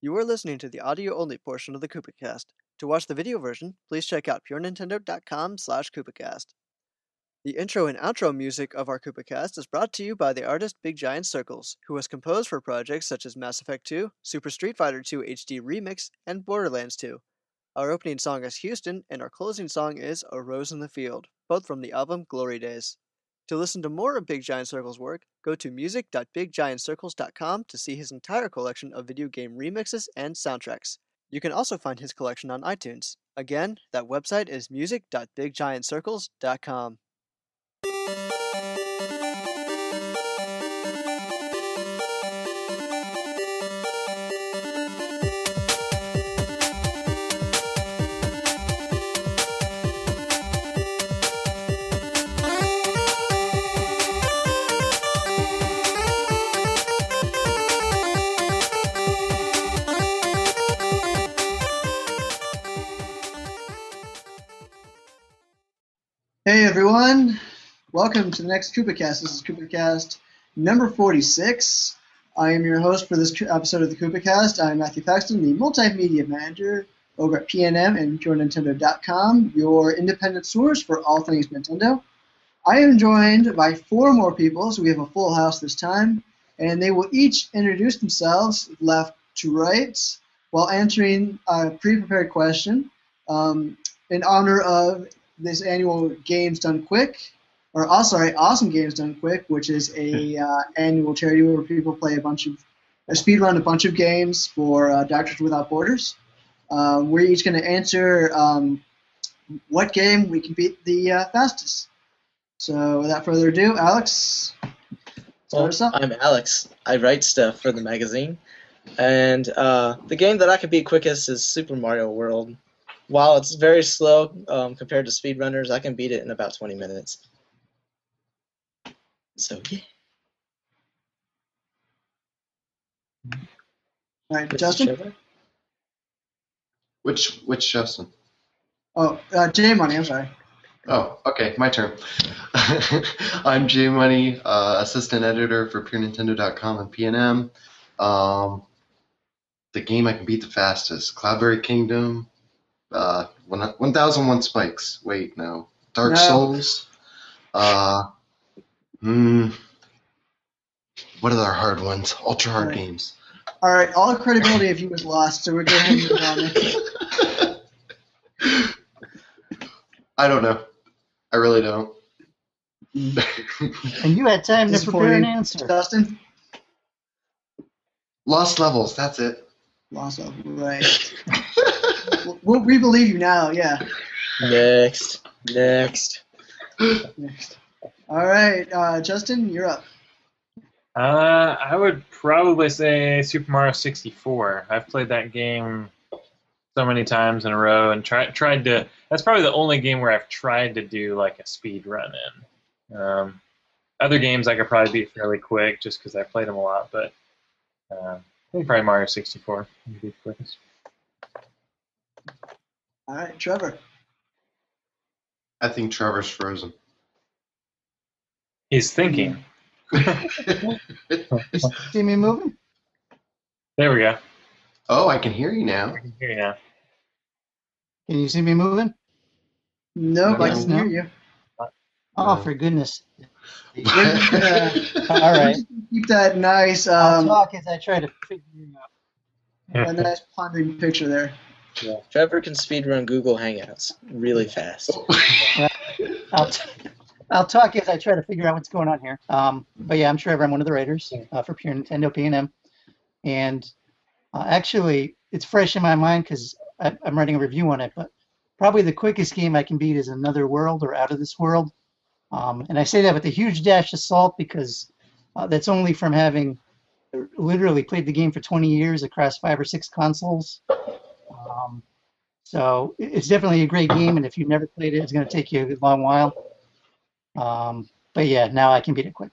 You are listening to the audio-only portion of the KoopaCast. To watch the video version, please check out purenintendo.com/KoopaCast. The intro and outro music of our KoopaCast is brought to you by the artist Big Giant Circles, who has composed for projects such as Mass Effect 2, Super Street Fighter 2 HD Remix, and Borderlands 2. Our opening song is Houston, and our closing song is A Rose in the Field, both from the album Glory Days. To listen to more of Big Giant Circle's work, go to music.biggiantcircles.com to see his entire collection of video game remixes and soundtracks. You can also find his collection on iTunes. Again, that website is music.biggiantcircles.com. Hey everyone, welcome to the next KoopaCast. This is KoopaCast number 46. I am your host for this episode of the KoopaCast. I'm Matthew Paxton, the multimedia manager over at PNM and PureNintendo.com, your independent source for all things Nintendo. I am joined by four more people, so we have a full house this time, and they will each introduce themselves left to right while answering a pre-prepared question in honor of this annual Games Done Quick, Awesome Games Done Quick, which is a annual charity where people play speedrun a bunch of games for Doctors Without Borders. We're each going to answer what game we can beat the fastest. So without further ado, Alex, start us up. I'm Alex. I write stuff for the magazine, and the game that I can beat quickest is Super Mario World. While it's very slow compared to speedrunners, I can beat it in about 20 minutes. So, yeah. All right, Justin? Which Justin? Oh, J Money, I'm sorry. Oh, okay, my turn. I'm J Money, assistant editor for PureNintendo.com and PNM. The game I can beat the fastest, Cloudberry Kingdom. 1001 Spikes. Wait, no. Dark Souls. What are our hard ones? Ultra hard games. All right, all credibility of you was lost, so we're going to move on. I don't know. I really don't. And you had time to prepare an answer. Dustin? Lost Levels, that's it. Lost Levels, right. We believe you now, yeah. Next. All right, Justin, you're up. I would probably say Super Mario 64. I've played that game so many times in a row and tried to. That's probably the only game where I've tried to do like a speed run in. Other games I could probably beat fairly quick just because I played them a lot, but I think probably Mario 64 would be the quickest. All right, Trevor. I think Trevor's frozen. He's thinking. See me moving? There we go. Oh, I can hear you now. I can hear you now. Can you see me moving? Nope, I can hear you. Oh, for goodness. We're gonna All right. keep that nice, I'll talk as I try to figure it out. a nice pondering picture there. Yeah. Trevor can speedrun Google Hangouts really fast. I'll talk as I try to figure out what's going on here. But yeah, I'm Trevor. I'm one of the writers for Pure Nintendo PNM. And actually, it's fresh in my mind because I'm writing a review on it. But probably the quickest game I can beat is Another World or Out of This World. And I say that with a huge dash of salt because that's only from having literally played the game for 20 years across 5 or 6 consoles. So it's definitely a great game, and if you've never played it, it's going to take you a long while. But yeah, now I can beat it quick.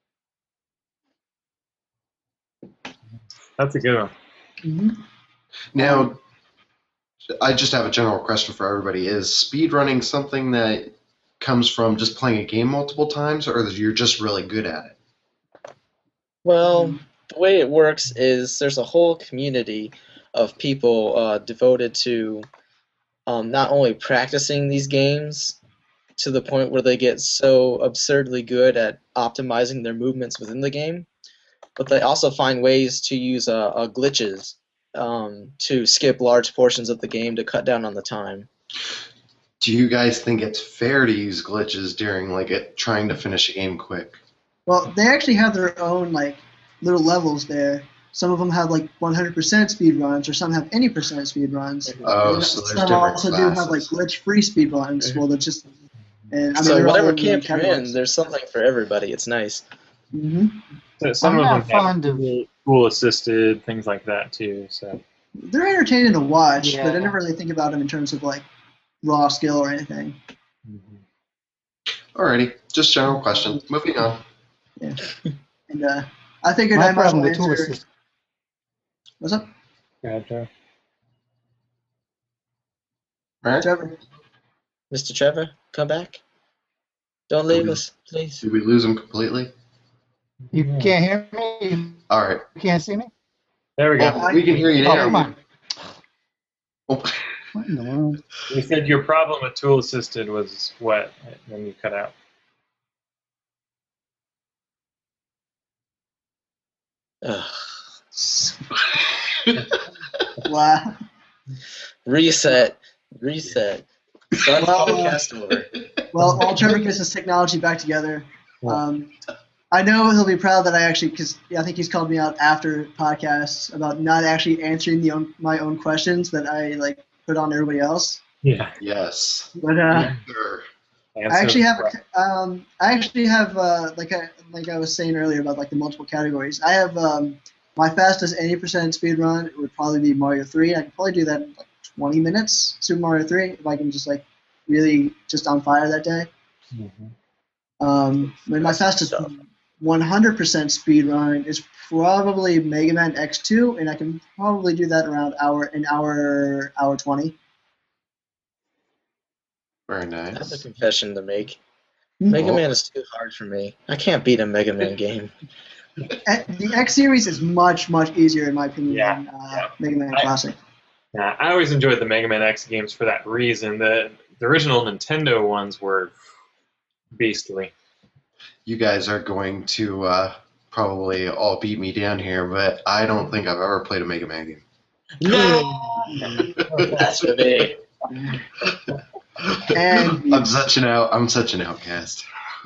That's a good one. Mm-hmm. Now, I just have a general question for everybody. Is speedrunning something that comes from just playing a game multiple times, or that you're just really good at it? Well, the way it works is there's a whole community of people devoted to not only practicing these games to the point where they get so absurdly good at optimizing their movements within the game, but they also find ways to use glitches to skip large portions of the game to cut down on the time. Do you guys think it's fair to use glitches during trying to finish a game quick? Well, they actually have their own little levels there. Some of them have 100% speed runs, or some have any percent speed runs. Oh, so there's some different also classes. do have glitch-free speed runs. Well, they're just So whatever camp camp you're in, there's something for everybody. It's nice. Mm-hmm. So some I'm of not them fond have of- tool assisted things like that too. So They're entertaining to watch, Yeah. but I never really think about them in terms of raw skill or anything. Alrighty, just general question. Moving on. And I figured My I might as problem well with tool answer. assist. What's up, gotcha. Alright, Trevor? Mr. Trevor, come back. Don't leave us, please. did we lose him completely? You Yeah. can't hear me? Alright, You can't see me? There we go. well, we can hear you Oh, now. come on. Oh, What in the world? You said your problem with tool assisted was what? Then you cut out. Ugh. Wow. Reset. Start the Well, podcast over. Well, while Trevor gets his technology back together, I know he'll be proud that I actually, because I think he's called me out after podcasts about not actually answering my own questions that I put on everybody else. Yeah. yes. But Sure. I actually have like I was saying earlier about the multiple categories. I have my fastest any percent speed run would probably be Mario 3. I could probably do that in 20 minutes. Super Mario 3 if I can just really just on fire that day. But my fastest 100% speed run is probably Mega Man X2, and I can probably do that around an hour 20. Very I have a nice. confession to make. Mhm. Mega Man is too hard for me. I can't beat a Mega Man game. The X series is much easier in my opinion Yeah, than yeah. Mega Man I- Classic. Yeah, I always enjoyed the Mega Man X games for that reason. The original Nintendo ones were beastly. You guys are going to probably all beat me down here, but I don't think I've ever played a Mega Man game. No! That's for me. And I'm such an outcast.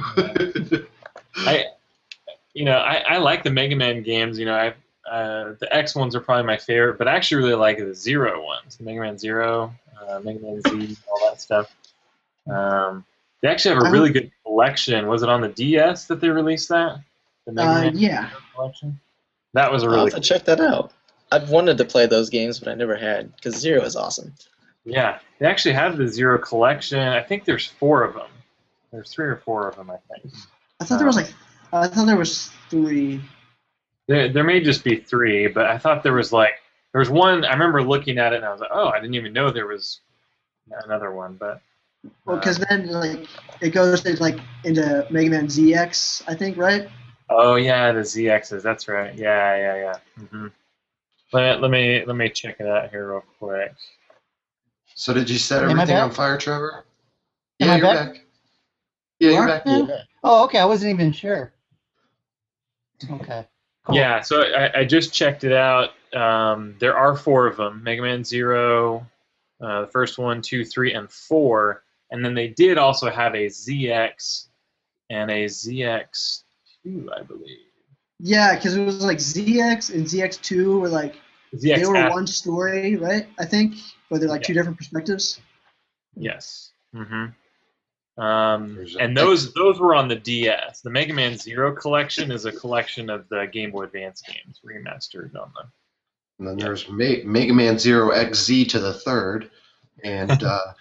I like the Mega Man games. The X ones are probably my favorite, but I actually really like the Zero ones, the Mega Man Zero, Mega Man Z, all that stuff. They actually have a really good collection. Was it on the DS that they released that? The Mega Man yeah. collection. That was a I'll really have to check that out. I've wanted to play those games, but I never had, because Zero is awesome. Yeah, they actually have the Zero collection. I think there's 4 of them. There's 3 or 4 of them, I think. I thought there was 3. There may just be 3, but I thought there was one. I remember looking at it and I was like, oh, I didn't even know there was another one. But Well, because then it goes into Mega Man ZX, I think, right? oh yeah, the ZXs. That's right. Yeah. Mm-hmm. Let me check it out here real quick. So did you set Am I everything back? on fire, Trevor? Am Yeah, I you're back? back. Yeah, You you're are? back. Yeah. Oh, okay. I wasn't even sure. Okay. Cool. Yeah, so I just checked it out. There are 4 of them: Mega Man Zero, the first 1, 2, 3, and 4. And then they did also have a ZX and a ZX2, I believe. Yeah, because it was ZX and ZX2 were ZX they were F- one story, right? I think, but they're two different perspectives. Yes. Mm-hmm. There's a- And those were on the DS. The Mega Man Zero collection is a collection of the Game Boy Advance games remastered on them. And then there's Mega Man Zero XZ to the third, and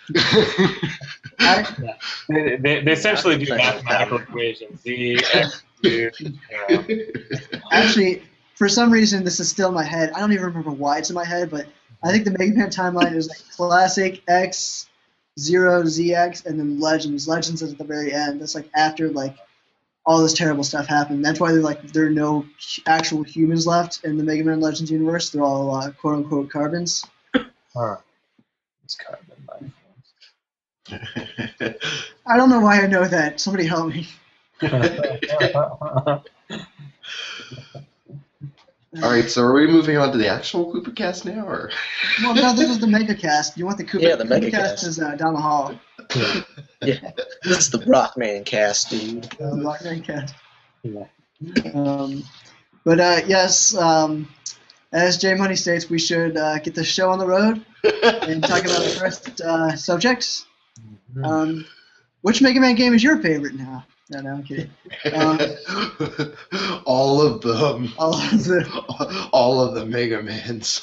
They essentially do mathematical equations. The X, Actually, for some reason, this is still in my head. I don't even remember why it's in my head, but I think the Mega Man timeline is Classic, X, Zero, ZX, and then Legends. Legends is at the very end. That's after all this terrible stuff happened. That's why there are no actual humans left in the Mega Man Legends universe. They're all quote unquote carbons. Huh. It's carbon life I don't know why I know that. Somebody help me. forms. All right, so are we moving on to the actual KoopaCast now, or? Well, no, this is the Mega Cast. You want the Koopa? Yeah, the Koopa Mega Cast Cast. is down the hall. Yeah, this is the Rockman cast, dude. The Rockman Cast. Yeah. But yes, as J Money states, we should get the show on the road and talk about the first subjects. Which Mega Man game is your favorite now? No, I'm kidding. All of them. All of the, All of the Mega Mans.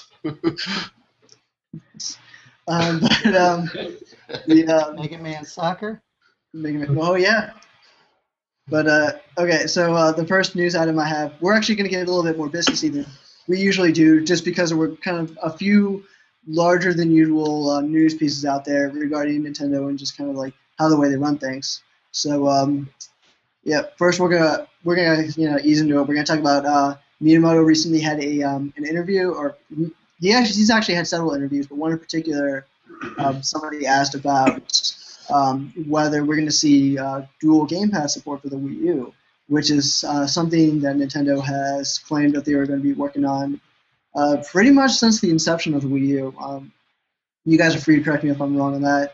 the Mega Man Soccer. Mega Man. Oh yeah. But okay, so the first news item I have, we're actually going to get a little bit more businessy than we usually do, just because we're kind of a few larger than usual news pieces out there regarding Nintendo and just kind of like how the way they run things. So yeah, first we're gonna ease into it. We're gonna talk about Miyamoto recently had an interview, or he's actually had several interviews, but one in particular, somebody asked about whether we're going to see dual gamepad support for the Wii U, which is something that Nintendo has claimed that they were going to be working on pretty much since the inception of the Wii U. You guys are free to correct me if I'm wrong on that.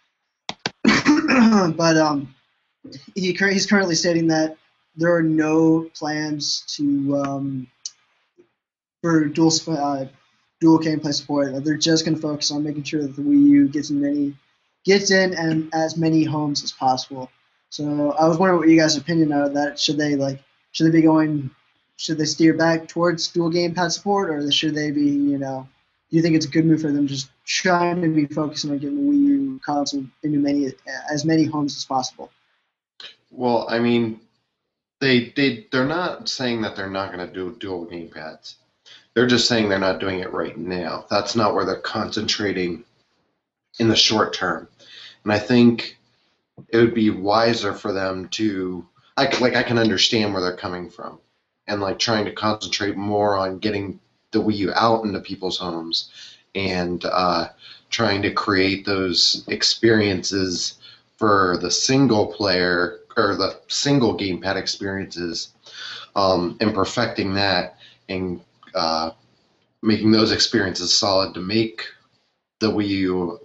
But he's currently stating that there are no plans to for dual gameplay support. They're just going to focus on making sure that the Wii U gets in and as many homes as possible. So I was wondering what you guys' opinion are of that. Should they steer back towards dual gamepad support, or should they be, do you think it's a good move for them just trying to be focusing on getting the Wii U console into as many homes as possible? Well, I mean, they're not saying that they're not going to do dual gamepads. They're just saying they're not doing it right now. That's not where they're concentrating in the short term. And I think it would be wiser for them to, I can understand where they're coming from, and like trying to concentrate more on getting the Wii U out into people's homes and trying to create those experiences for the single player or the single gamepad experiences, and perfecting that and making those experiences solid to make the Wii U.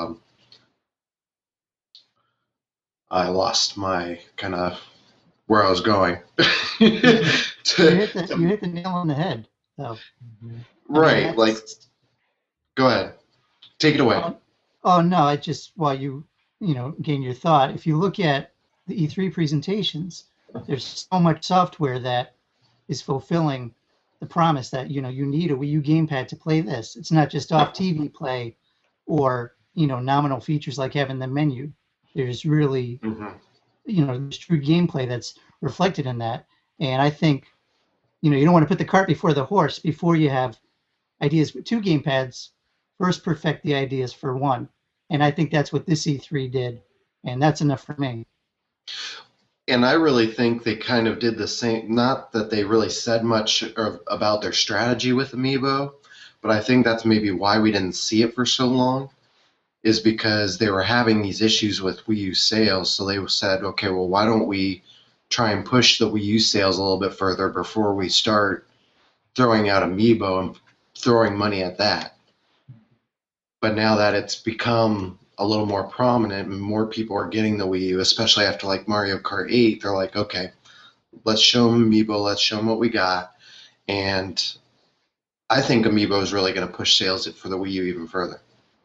I lost my kind of where I was going. You hit the nail on the head, though. Right, go ahead. Take it away. Oh no, I just while you gain your thought. If you look at the E3 presentations, there's so much software that is fulfilling the promise that you need a Wii U gamepad to play this. It's not just off TV play or nominal features like having the menu. There's really there's true gameplay that's reflected in that. And I think you don't want to put the cart before the horse. Before you have ideas for two gamepads, first perfect the ideas for one. And I think that's what this E3 did, and that's enough for me. And I really think they kind of did the same, not that they really said much about their strategy with Amiibo, but I think that's maybe why we didn't see it for so long, is because they were having these issues with Wii U sales. So they said, okay, well, why don't we try and push the Wii U sales a little bit further before we start throwing out Amiibo and throwing money at that. But now that it's become a little more prominent and more people are getting the Wii U, especially after like Mario Kart 8, they're like, okay, let's show them Amiibo, let's show them what we got. And I think Amiibo is really going to push sales for the Wii U even further.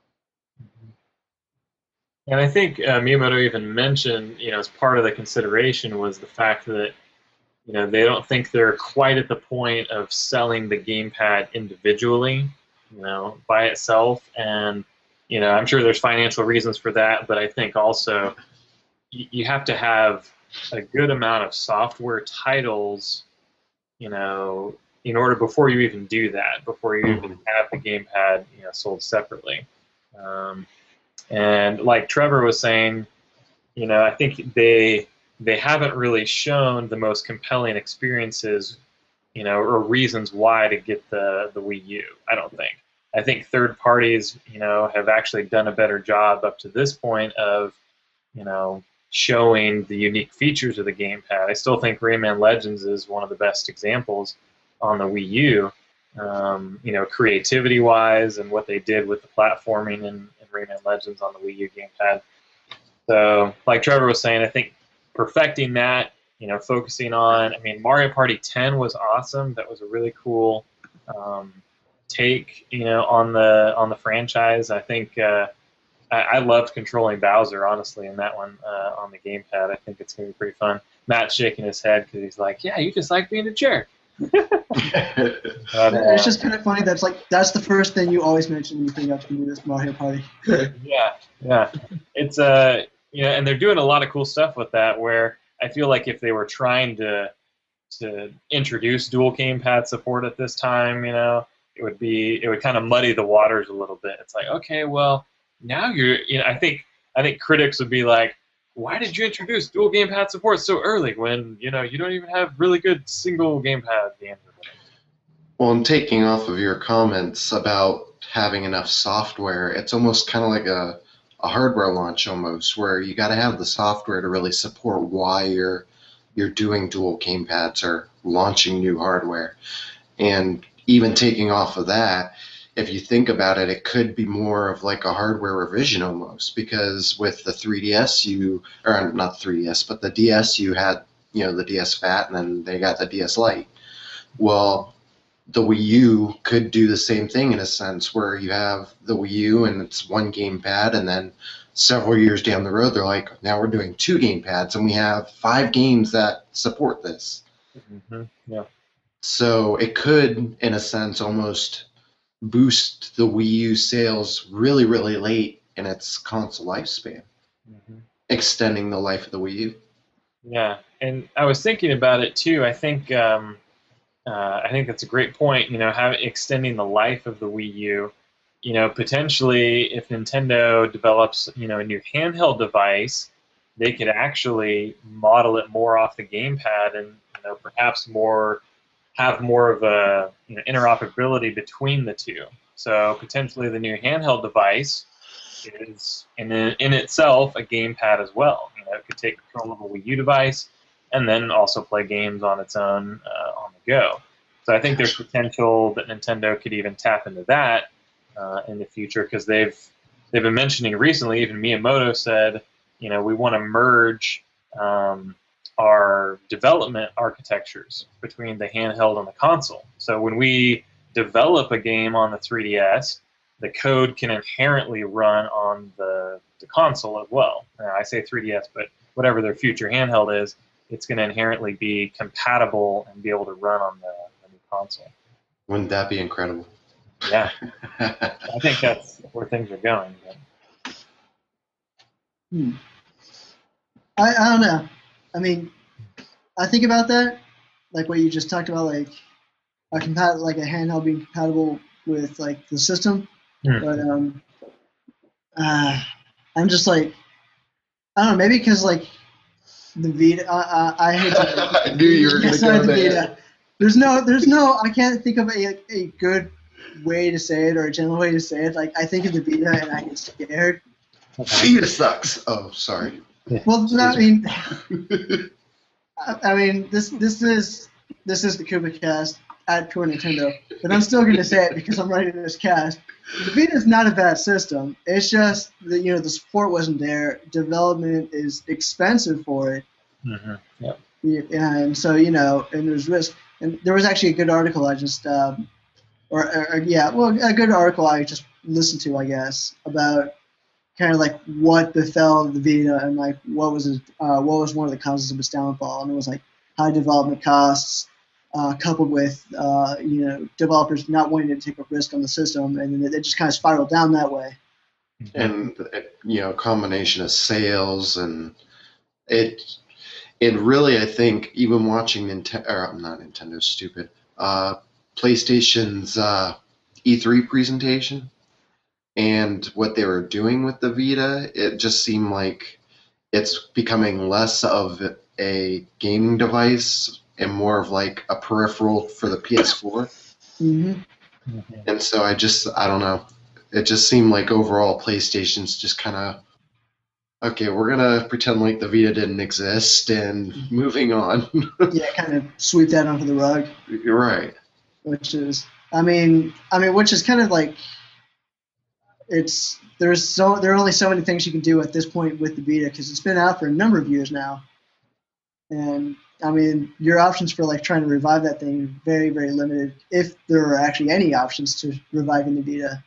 And I think Miyamoto even mentioned, as part of the consideration was the fact that, they don't think they're quite at the point of selling the gamepad individually, by itself. And, I'm sure there's financial reasons for that, but I think also you have to have a good amount of software titles, in order before you even do that, before you even have the gamepad, sold separately. And like Trevor was saying, I think they they haven't really shown the most compelling experiences, or reasons why to get the Wii U. I don't think. I think third parties, have actually done a better job up to this point of, showing the unique features of the gamepad. I still think Rayman Legends is one of the best examples on the Wii U. Creativity-wise, and what they did with the platforming in Rayman Legends on the Wii U gamepad. So, like Trevor was saying, I think perfecting that, focusing on, Mario Party 10 was awesome. That was a really cool take, on the franchise. I think I loved controlling Bowser, honestly, in that one on the gamepad. I think it's going to be pretty fun. Matt's shaking his head because he's like, yeah, you just like being a jerk. It's just kind of funny. That's the first thing you always mention when you think of this Mario Party. Yeah. It's and they're doing a lot of cool stuff with that. Where I feel like if they were trying to introduce dual gamepad support at this time, it would kind of muddy the waters a little bit. It's like, okay, well, now I think critics would be like, why did you introduce dual gamepad support so early when you don't even have really good single gamepad games? Well, and taking off of your comments about having enough software, it's almost kind of like a hardware launch almost, where you got to have the software to really support why you're doing dual gamepads or launching new hardware. And even taking off of that, if you think about it, it could be more of like a hardware revision almost, because with the 3DS, or not 3DS, but the DS, you had, the DS Fat, and then they got the DS Lite. Well, the Wii U could do the same thing in a sense, where you have the Wii U and it's one gamepad, and then several years down the road, they're like, now we're doing two gamepads, and we have 5 games that support this. Mm-hmm. Yeah. So it could, in a sense, almost boost the Wii U sales really, really late in its console lifespan, extending the life of the Wii U. Yeah, and I was thinking about it too. I think that's a great point. Extending the life of the Wii U. Potentially, if Nintendo develops, a new handheld device, they could actually model it more off the gamepad, and perhaps have more of a interoperability between the two. So potentially the new handheld device is in itself a gamepad as well. It could take control of a Wii U device and then also play games on its own on the go. So I think there's potential that Nintendo could even tap into that in the future, because they've been mentioning recently. Even Miyamoto said, we want to merge our development architectures between the handheld and the console. So when we develop a game on the 3DS, the code can inherently run on the console as well. Now, I say 3DS, but whatever their future handheld is, it's going to inherently be compatible and be able to run on the new console. Wouldn't that be incredible? Yeah. I think that's where things are going. I don't know. I think about that, like what you just talked about, like a handheld being compatible with like the system. But I'm just like, I don't know, maybe because like the Vita, I hate to. I knew you were going to go there. There's no, I can't think of a good way to say it or a general way to say it. Like, I think of the Vita and I get scared. Vita sucks. Oh, sorry. Well, this is the KubaCast at Pure Nintendo, but I'm still going to say it because I'm writing this cast. The Vita is not a bad system. It's just that the support wasn't there. Development is expensive for it. Mm-hmm. Yep. Yeah, and so and there's risk. And there was actually a good article I just, a good article I just listened to, I guess, about kind of like what befell the Vita and like what was one of the causes of its downfall, and it was like high development costs, coupled with developers not wanting to take a risk on the system, and then it just kind of spiraled down that way. And a combination of sales, and it really, I think, even watching PlayStation's E3 presentation and what they were doing with the Vita, it just seemed like it's becoming less of a gaming device and more of like a peripheral for the PS4. Hmm. And so I don't know. It just seemed like overall PlayStation's just kind of, okay, we're going to pretend like the Vita didn't exist and moving on. Yeah, kind of sweep that under the rug, You're right. which is, which is kind of like, there are only so many things you can do at this point with the Vita because it's been out for a number of years now, and I mean your options for like trying to revive that thing are very, very limited, if there are actually any options to reviving the Vita.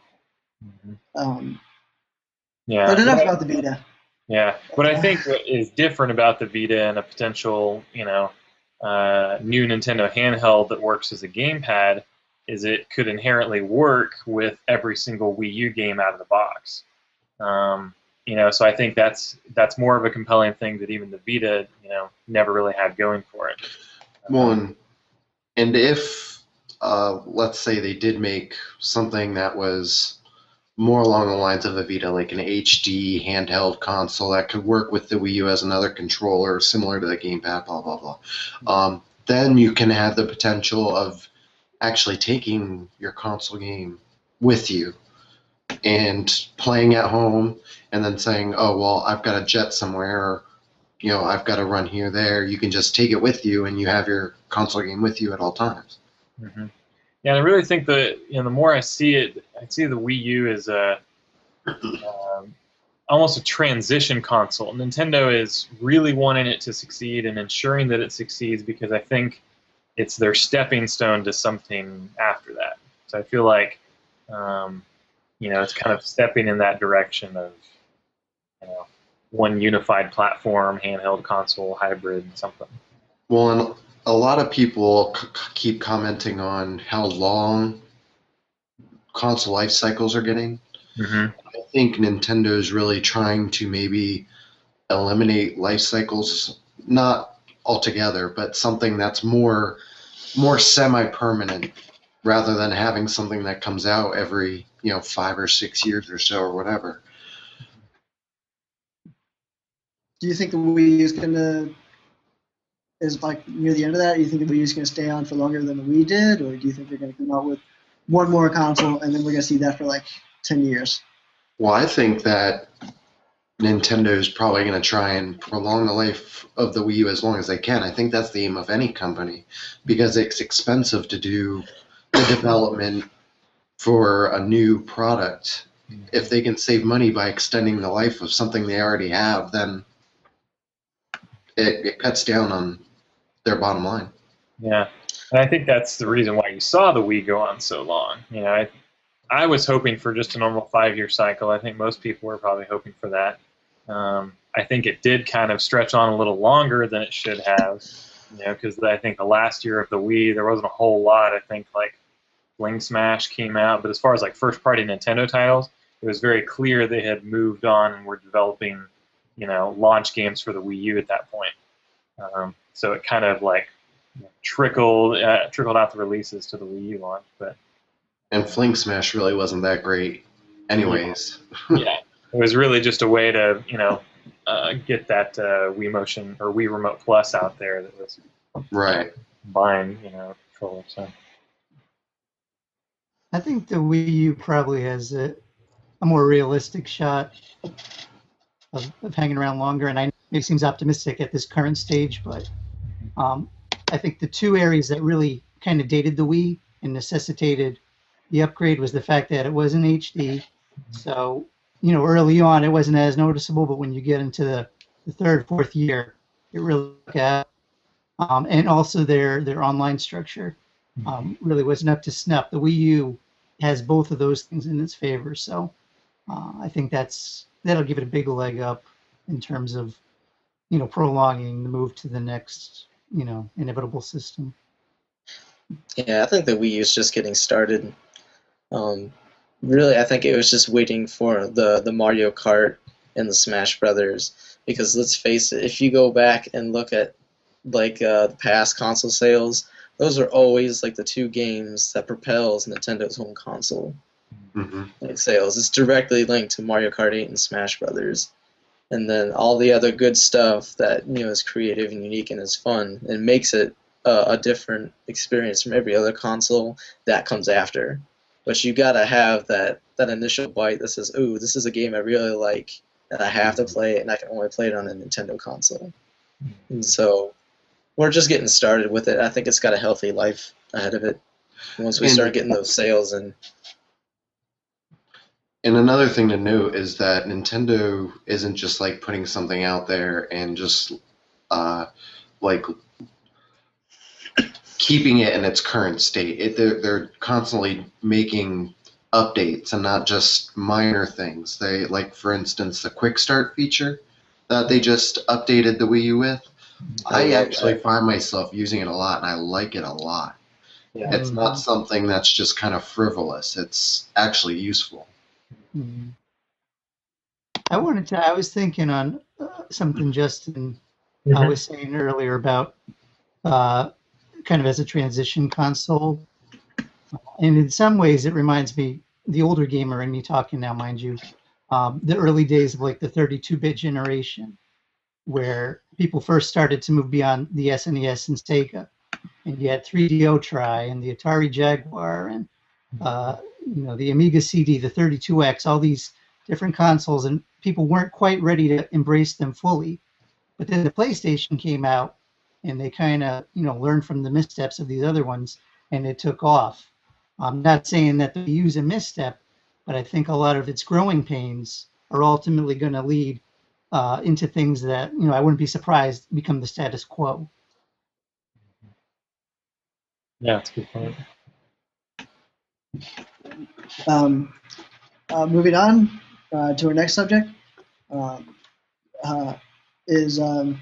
Yeah. But enough about the Vita. Yeah, what I think what is different about the Vita and a potential, new Nintendo handheld that works as a gamepad is it could inherently work with every single Wii U game out of the box. So I think that's more of a compelling thing that even the Vita, never really had going for it. One, and if, let's say they did make something that was more along the lines of the Vita, like an HD handheld console that could work with the Wii U as another controller, similar to the gamepad, blah, blah, blah. Then you can have the potential of actually taking your console game with you and playing at home and then saying, oh, well, I've got a jet somewhere, or, I've got to run here, there. You can just take it with you and you have your console game with you at all times. Mm-hmm. Yeah, and I really think that the more I see it, I see the Wii U as almost a transition console. Nintendo is really wanting it to succeed and ensuring that it succeeds because I think it's their stepping stone to something after that. So I feel like it's kind of stepping in that direction of one unified platform, handheld console, hybrid, something. Well, and a lot of people keep commenting on how long console life cycles are getting. Mm-hmm. I think Nintendo's really trying to maybe eliminate life cycles, not altogether, but something that's more semi-permanent, rather than having something that comes out every 5 or 6 years or so or whatever. Do you think the Wii is like near the end of that? Do you think the Wii is going to stay on for longer than the Wii did, or do you think they're going to come out with one more console and then we're going to see that for like 10 years? Well, I think that Nintendo is probably going to try and prolong the life of the Wii U as long as they can. I think that's the aim of any company because it's expensive to do the development for a new product. If they can save money by extending the life of something they already have, then it cuts down on their bottom line. Yeah, and I think that's the reason why you saw the Wii go on so long. I was hoping for just a normal 5-year cycle. I think most people were probably hoping for that. I think it did kind of stretch on a little longer than it should have, because I think the last year of the Wii, there wasn't a whole lot. I think like Fling Smash came out, but as far as like first-party Nintendo titles, it was very clear they had moved on and were developing, launch games for the Wii U at that point. So it kind of like trickled out the releases to the Wii U launch, And Fling Smash really wasn't that great, anyways. Yeah, it was really just a way to get that Wii Motion or Wii Remote Plus out there that was right. Buying controller. So I think the Wii U probably has a more realistic shot of hanging around longer, and I know it seems optimistic at this current stage, but I think the two areas that really kind of dated the Wii and necessitated the upgrade was the fact that it was in HD. So, early on it wasn't as noticeable, but when you get into the third, fourth year, it really got. And also their online structure really wasn't up to snuff. The Wii U has both of those things in its favor, so I think that'll give it a big leg up in terms of prolonging the move to the next inevitable system. Yeah, I think the Wii U is just getting started. Really, I think it was just waiting for the Mario Kart and the Smash Brothers, because let's face it, if you go back and look at like the past console sales, those are always like the two games that propels Nintendo's home console like sales. It's directly linked to Mario Kart 8 and Smash Brothers. and then all the other good stuff that is creative and unique and is fun and makes it a different experience from every other console that comes after. But you gotta have that initial bite that says, "Ooh, this is a game I really like, and I have to play it, and I can only play it on a Nintendo console." And so we're just getting started with it. I think it's got a healthy life ahead of it once we start getting those sales in. And another thing to note is that Nintendo isn't just like putting something out there and just like keeping it in its current state. They're constantly making updates and not just minor things. They, like, for instance, the quick start feature that they just updated the Wii U with. I actually find myself using it a lot, and I like it a lot. Yeah. It's not something that's just kind of frivolous. It's actually useful. Mhm. I was thinking on something Justin was saying earlier about kind of as a transition console. And in some ways, it reminds me, the older gamer in me talking now, mind you, the early days of like the 32-bit generation, where people first started to move beyond the SNES and Sega. And you had 3DO Tri and the Atari Jaguar and the Amiga CD, the 32X, all these different consoles, and people weren't quite ready to embrace them fully. But then the PlayStation came out, and they kind of learned from the missteps of these other ones, and it took off. I'm not saying that they use a misstep, but I think a lot of its growing pains are ultimately going to lead into things that I wouldn't be surprised become the status quo. Yeah, that's a good point. Moving on to our next subject is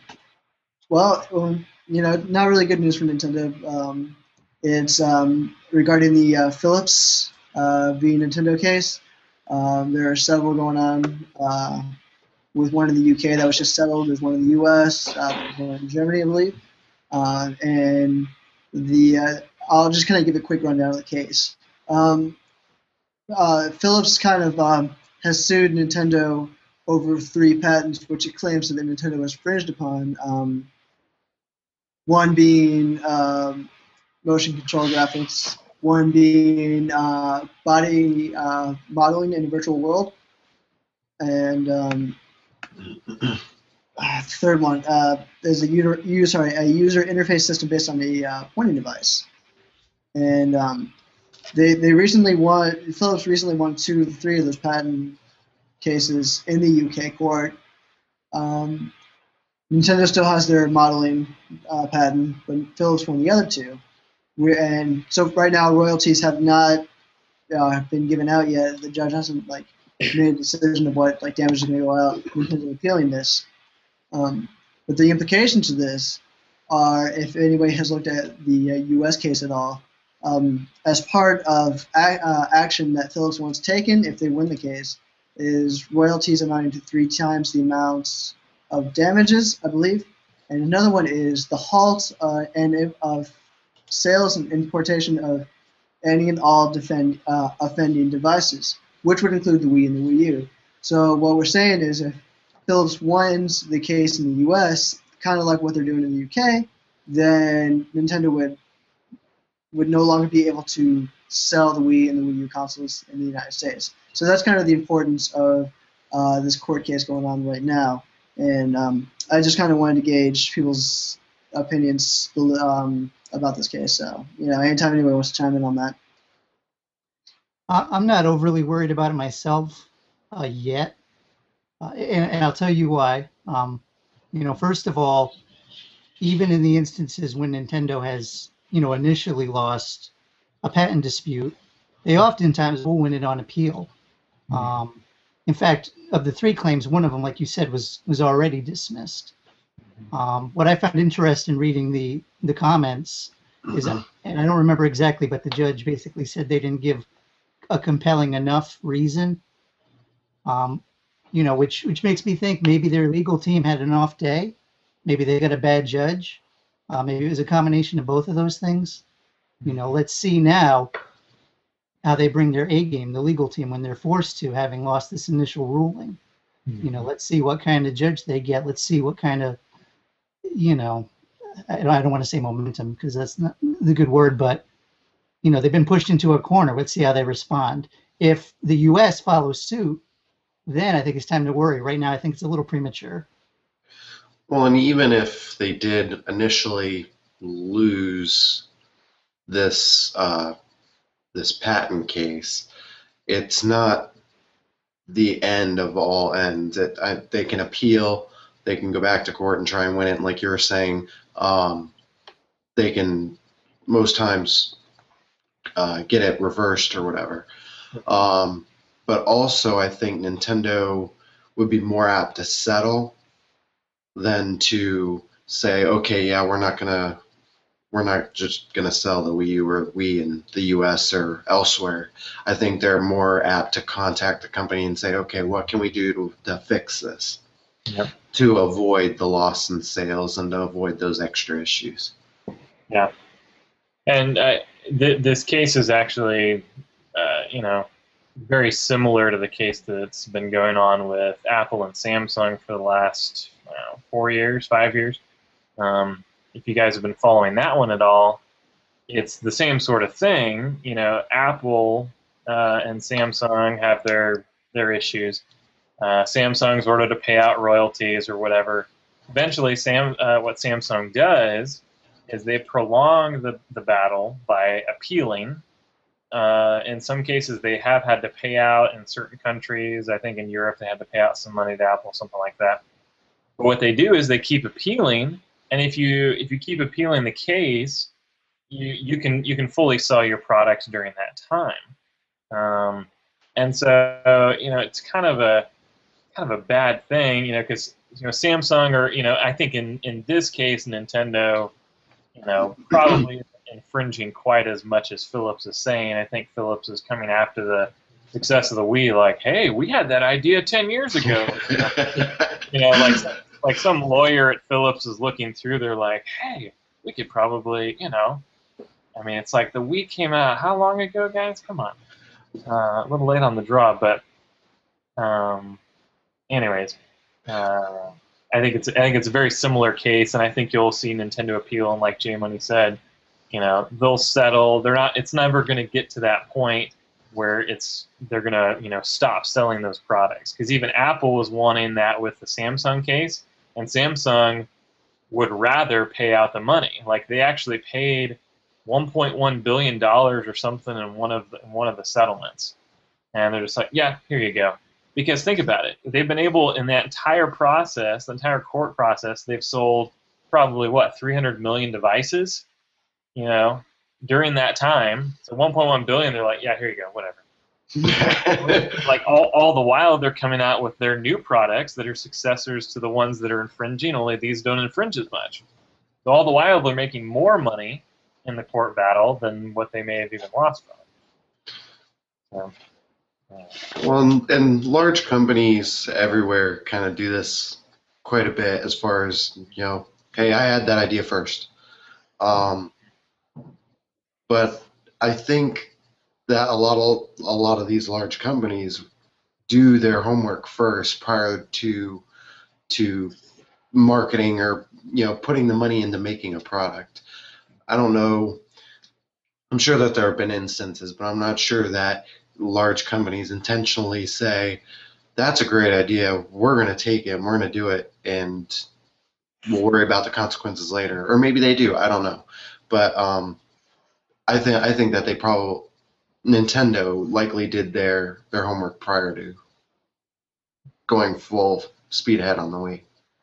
not really good news for Nintendo. It's regarding the Philips v. Nintendo case. There are several going on with one in the UK that was just settled. There's one in the US, one in Germany, I believe. And I'll just kind of give a quick rundown of the case. Philips kind of has sued Nintendo over 3 patents, which it claims that Nintendo has infringed upon. One being motion control graphics, one being body modeling in a virtual world, and third one is a user interface system based on a pointing device. And they recently won. Philips recently won 2 of the 3 of those patent cases in the UK court. Nintendo still has their modeling patent, but Philips won the other 2. And so right now, royalties have not been given out yet. The judge hasn't made a decision of what damage is going to go out. Nintendo's appealing this. But the implications of this are, if anybody has looked at the U.S. case at all, as part of action that Philips wants taken, if they win the case, is royalties amounting to 3 times the amounts of damages, I believe. And another one is the halt of sales and importation of any and all offending devices, which would include the Wii and the Wii U. So what we're saying is, if Philips wins the case in the U.S., kind of like what they're doing in the UK, then Nintendo would no longer be able to sell the Wii and the Wii U consoles in the United States. So that's kind of the importance of this court case going on right now. And I just kind of wanted to gauge people's opinions about this case. So, anytime anybody wants to chime in on that. I'm not overly worried about it myself yet. And I'll tell you why. First of all, even in the instances when Nintendo has, initially lost a patent dispute, they oftentimes will win it on appeal. In fact, of the 3 claims, one of them, like you said, was already dismissed. What I found interesting reading the comments is, and I don't remember exactly, but the judge basically said they didn't give a compelling enough reason. Which makes me think maybe their legal team had an off day. Maybe they got a bad judge. Maybe it was a combination of both of those things. Let's see now how they bring their A game, the legal team, when they're forced to, having lost this initial ruling. You know, let's see what kind of judge they get. Let's see what kind of, you know, I don't want to say momentum because that's not the good word, but, you know, they've been pushed into a corner. Let's see how they respond. If the U.S. follows suit, then I think it's time to worry. Right now, I think it's a little premature. Well, and even if they did initially lose this this patent case, it's not the end of all ends. They can appeal, they can go back to court and try and win it. And like you were saying, they can most times get it reversed or whatever. But also, I think Nintendo would be more apt to settle than to say, okay, yeah, we're not just gonna sell the Wii U or Wii in the U.S. or elsewhere. I think they're more apt to contact the company and say, okay, what can we do to fix this? Yep. To avoid the loss in sales and to avoid those extra issues. Yeah. And this case is actually, you know, very similar to the case that's been going on with Apple and Samsung for the last 4 years, 5 years. If you guys have been following that one at all, it's the same sort of thing. You know, Apple and Samsung have their issues. Samsung's ordered to pay out royalties or whatever. Eventually, what Samsung does is they prolong the battle by appealing. In some cases, they have had to pay out in certain countries. I think in Europe they had to pay out some money to Apple, something like that. But what they do is they keep appealing, and if you keep appealing the case, you can fully sell your products during that time. And so, you know, it's kind of a bad thing, you know, because, you know, Samsung, or, you know, I think in this case Nintendo, you know, probably isn't infringing quite as much as Philips is saying. I think Philips is coming after the success of the Wii, like, hey, we had that idea 10 years ago. You know, like some lawyer at Philips is looking through, they're like, hey, we could probably, you know, I mean, it's like the Wii came out how long ago, guys? Come on. A little late on the draw, but anyways, I think it's a very similar case, and I think you'll see Nintendo appeal, and like J Money said, you know, they'll settle. It's never going to get to that point where they're going to, you know, stop selling those products, because even Apple was wanting that with the Samsung case, and Samsung would rather pay out the money. Like, they actually paid $1.1 billion or something in one of the settlements, and they're just like, yeah, here you go. Because think about it, they've been able, in that entire process, the entire court process, they've sold probably 300 million devices, you know, during that time. So 1.1 billion, they're like, yeah, here you go, whatever. Like all the while, they're coming out with their new products that are successors to the ones that are infringing, only these don't infringe as much. So all the while, they're making more money in the court battle than what they may have even lost from. So, well, and large companies everywhere kind of do this quite a bit, as far as, you know, hey, I had that idea first. But I think that a lot of these large companies do their homework first prior to marketing, or, you know, putting the money into making a product. I don't know. I'm sure that there have been instances, but I'm not sure that large companies intentionally say, that's a great idea, we're going to take it and we're going to do it, and we'll worry about the consequences later. Or maybe they do, I don't know. But I think that Nintendo likely did their homework prior to going full speed ahead on the Wii.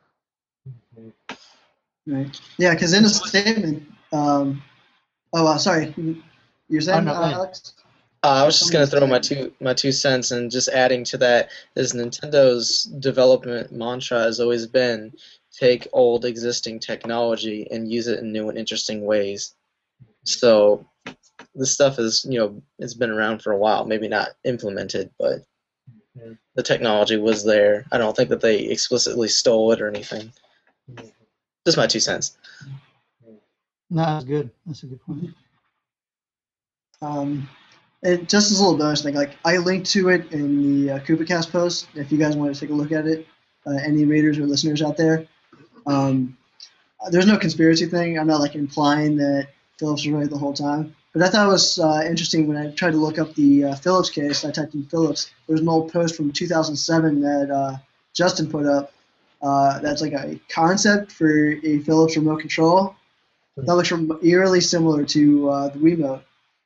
Right. Yeah, because in a statement, sorry, you're saying, Alex? I was just going to throw my two cents, and just adding to that is Nintendo's development mantra has always been take old existing technology and use it in new and interesting ways. So this stuff is, you know, it's been around for a while, maybe not implemented, but the technology was there. I don't think that they explicitly stole it or anything. Just my 2 cents. No, that's good. That's a good point. And just as a little bonus thing, like I linked to it in the KoopaCast post. If you guys want to take a look at it, any readers or listeners out there, there's no conspiracy thing. I'm not like implying that Phillips was right the whole time. But I thought it was interesting when I tried to look up the Phillips case. I typed in Phillips. There's an old post from 2007 that Justin put up. That's like a concept for a Philips remote control. That looks eerily similar to the Wiimote.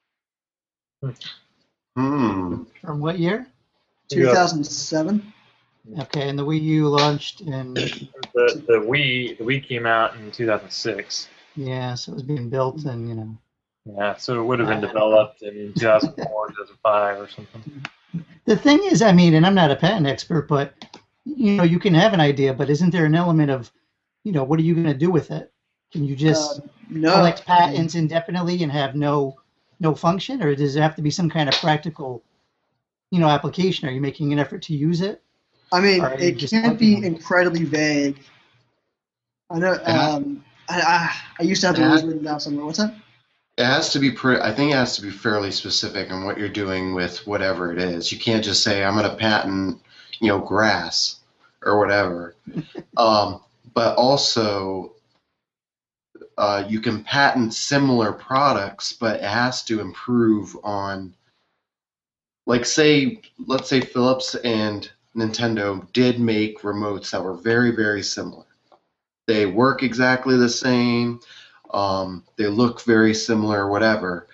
From what year? 2007. Okay, and the Wii U launched in. The Wii came out in 2006. Yeah, so it was being built and Yeah, so it would have been developed in 2004, 2005 or something. The thing is, I mean, and I'm not a patent expert, but you can have an idea, but isn't there an element of, what are you going to do with it? Can you just collect patents indefinitely and have no function, or does it have to be some kind of practical, application? Are you making an effort to use it? I mean, it can't be incredibly vague. I know. I used to have the rules written down somewhere. What's that? It has to be. I think it has to be fairly specific on what you're doing with whatever it is. You can't just say, "I'm going to patent, grass or whatever." But also, you can patent similar products, but it has to improve on. Let's say Philips and Nintendo did make remotes that were very, very similar. They work exactly the same. They look very similar, whatever.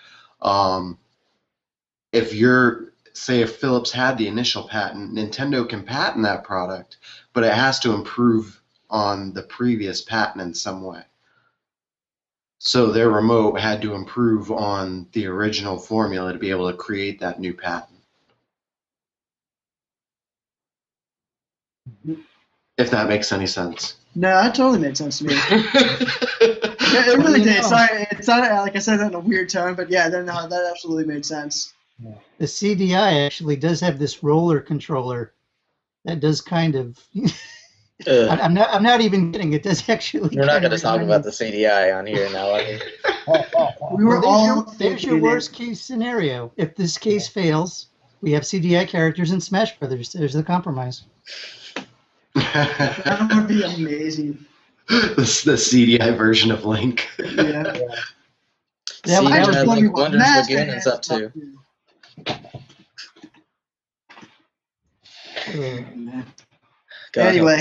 If Philips had the initial patent, Nintendo can patent that product, but it has to improve on the previous patent in some way. So their remote had to improve on the original formula to be able to create that new patent. If that makes any sense. No, that totally made sense to me. It really did. Sorry, it's not like I said that in a weird tone, but yeah, that absolutely made sense. The CDI actually does have this roller controller that does kind of. I'm not even kidding. It does actually. We're not going to talk about the CDI on here now. We were there's your worst case scenario. If this case fails, we have CDI characters in Smash Brothers. There's the compromise. That would be amazing. The CDI version of Link. Yeah. Link Wonders Lagoon is up too. Anyway,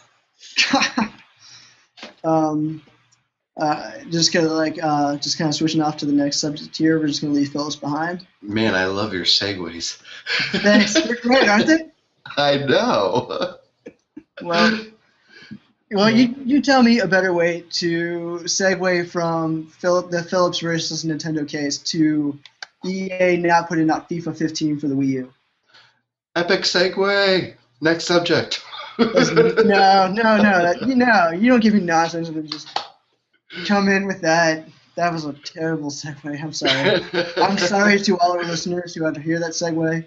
just kind of switching off to the next subject here. We're just gonna leave Phillips behind. Man, I love your segues. Thanks, they're great, aren't they? I know. Well, you tell me a better way to segue from the Philips versus Nintendo case to EA now putting out FIFA 15 for the Wii U. Epic segue. Next subject. No. You don't give me nonsense and just come in with that. That was a terrible segue. I'm sorry. I'm sorry to all our listeners who had to hear that segue.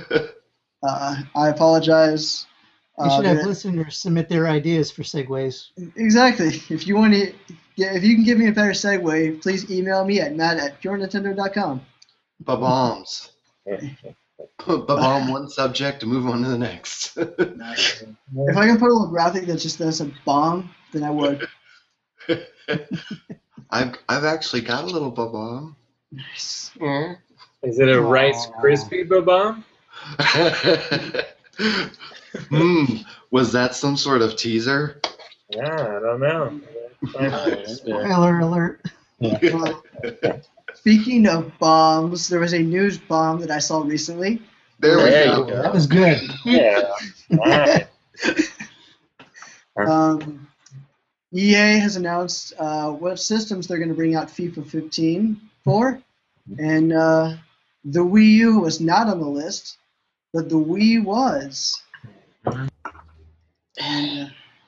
I apologize. You should have listeners submit their ideas for segues. Exactly. If you can give me a better segue, please email me at matt@purenintendo.com. Ba-bombs. Ba-bomb one subject and move on to the next. If I can put a little graphic that just says a bomb, then I would. I've actually got a little ba-bomb. Nice. Is it a Rice Krispie ba-bomb? Was that some sort of teaser? Yeah, I don't know. Spoiler alert. Speaking of bombs, there was a news bomb that I saw recently. There we go. That was good. Yeah. All right. EA has announced what systems they're going to bring out FIFA 15 for, and the Wii U was not on the list, but the Wii was. And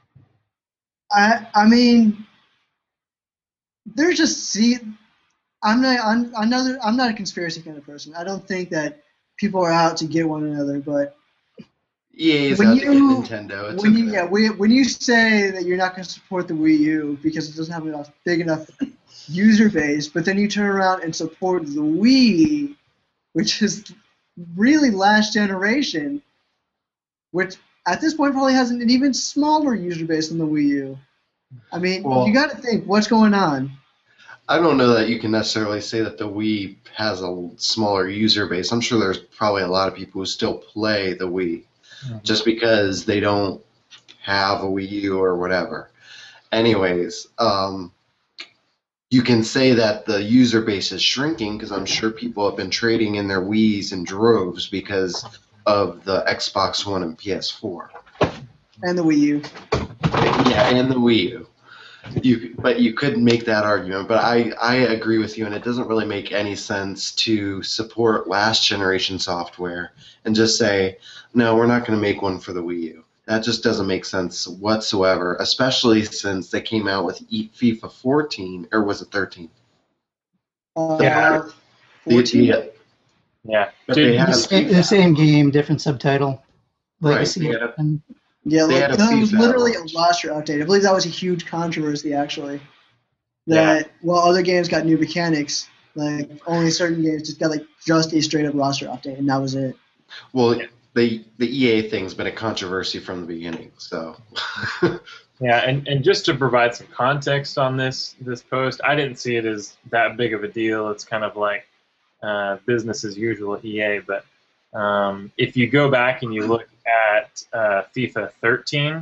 I mean, they're just I'm not a conspiracy kind of person. I don't think that people are out to get one another, but EA is out to get Nintendo. It's okay. When you say that you're not going to support the Wii U because it doesn't have enough big enough user base, but then you turn around and support the Wii which is really last generation, which at this point probably has an even smaller user base than the Wii U. I mean, Well- you got to think what's going on. I don't know that you can necessarily say that the Wii has a smaller user base. I'm sure there's probably a lot of people who still play the Wii just because they don't have a Wii U or whatever. Anyways, you can say that the user base is shrinking because I'm sure people have been trading in their Wiis in droves because of the Xbox One and PS4. And the Wii U. Yeah, and the Wii U. But you could make that argument. But I agree with you, and it doesn't really make any sense to support last generation software and just say, no, we're not going to make one for the Wii U. That just doesn't make sense whatsoever, especially since they came out with FIFA 14, or was it 13? Yeah. 14? Yeah. But Dude, they had The same game, different subtitle. Legacy. Right, and Yeah, They like, had a no, it was FIFA literally a launch. roster update. I believe that was a huge controversy, actually. That while other games got new mechanics, like only certain games just got like just a straight up roster update, and that was it. Well, the EA thing's been a controversy from the beginning. So, Yeah, and just to provide some context on this post, I didn't see it as that big of a deal. It's kind of like business as usual at EA. But if you go back and you look at FIFA 13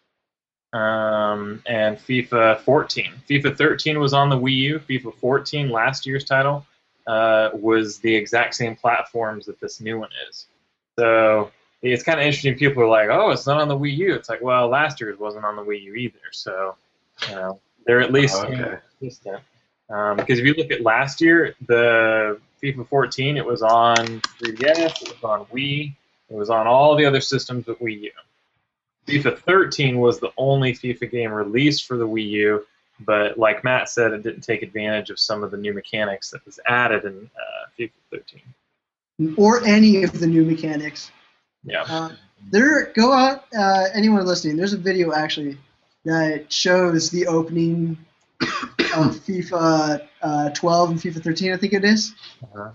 and FIFA 14, FIFA 13 was on the Wii U. FIFA 14, last year's title, was the exact same platforms that this new one is. So it's kind of interesting. People are like, "Oh, it's not on the Wii U." It's like, well, last year's wasn't on the Wii U either. So, they're at least consistent. Because if you look at last year, the FIFA 14, it was on 3DS, it was on Wii, it was on all the other systems but Wii U. FIFA 13 was the only FIFA game released for the Wii U, but like Matt said, it didn't take advantage of some of the new mechanics that was added in FIFA 13. Or any of the new mechanics. Yeah. Go out, anyone listening, there's a video actually that shows the opening of FIFA 12 and FIFA 13, I think it is. Uh-huh.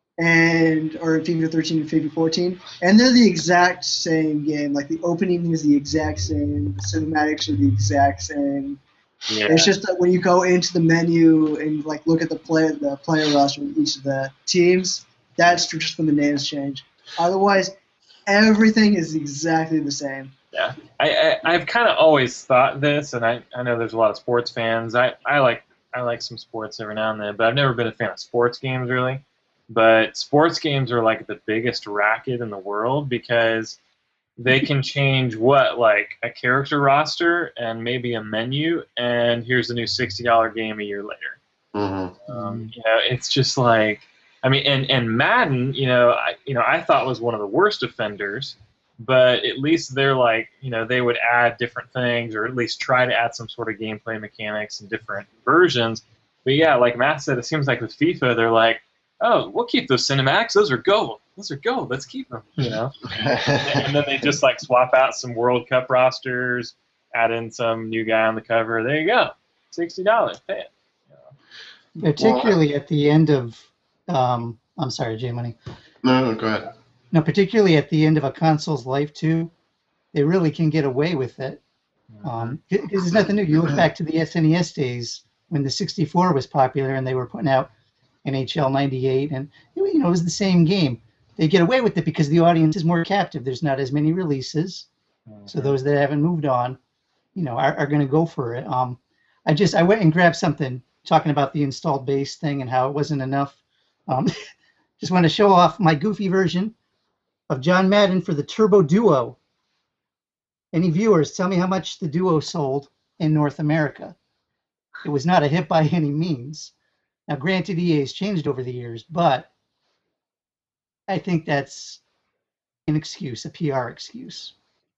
Or FIFA 13 and FIFA 14, and they're the exact same game. Like the opening is the exact same, the cinematics are the exact same. Yeah. It's just that when you go into the menu and like look at the player roster of each of the teams, that's just when the names change. Otherwise, everything is exactly the same. Yeah, I've kind of always thought this, and I know there's a lot of sports fans. I like some sports every now and then, but I've never been a fan of sports games really. But sports games are like the biggest racket in the world because they can change like a character roster and maybe a menu, and here's a new $60 game a year later. mm-hmm. It's just like, I mean, and Madden, I thought was one of the worst offenders, but at least they're like, they would add different things or at least try to add some sort of gameplay mechanics and different versions. But yeah, like Matt said, it seems like with FIFA, they're like, oh, we'll keep those cinematics. Those are gold. Let's keep them, And then they just like swap out some World Cup rosters, add in some new guy on the cover. There you go. $60. Pay it. particularly at the end of, I'm sorry, J Money. No, go ahead. No, particularly at the end of a console's life too, they really can get away with it. Because it's nothing new. You look back to the SNES days when the 64 was popular and they were putting out NHL 98, and it was the same game. They get away with it because the audience is more captive. There's not as many releases, so those that haven't moved on, are going to go for it. I went and grabbed something talking about the installed base thing and how it wasn't enough. Just want to show off my goofy version of John Madden for the Turbo Duo. Any viewers, tell me how much the Duo sold in North America. It was not a hit by any means. Now, granted, EA has changed over the years, but I think that's an excuse, a PR excuse.